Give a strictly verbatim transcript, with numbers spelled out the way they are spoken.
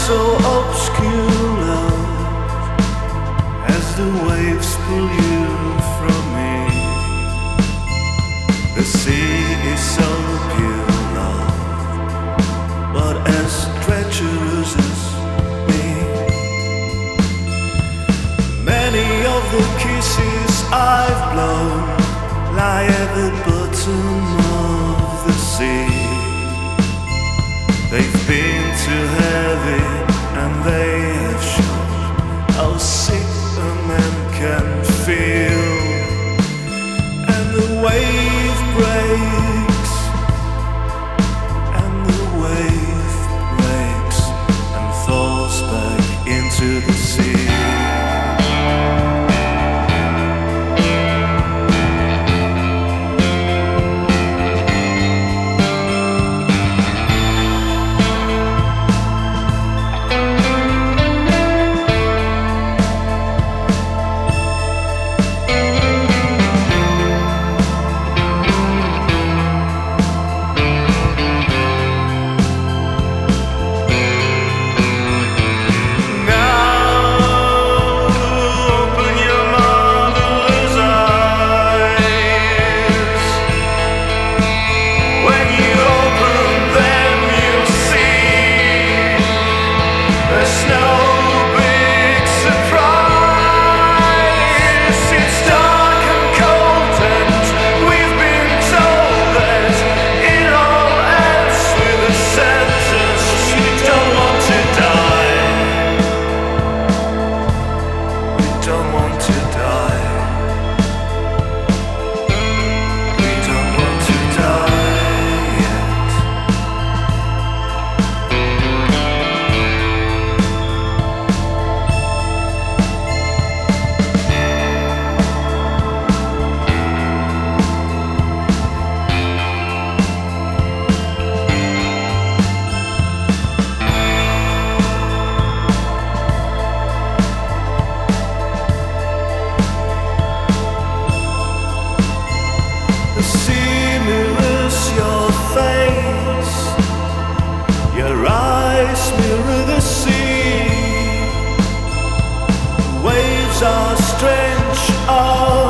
so obscure, love, as the waves pull you from me. The sea is so pure, love, but as treacherous as me. Many of the kisses I've blown lie at the bottom of the sea. They've been too heavy and they have shown how sick a man can feel. And the wave breaks, and the wave breaks and falls back into the sea. The sea mirrors your face, your eyes mirror the sea. The waves are strange.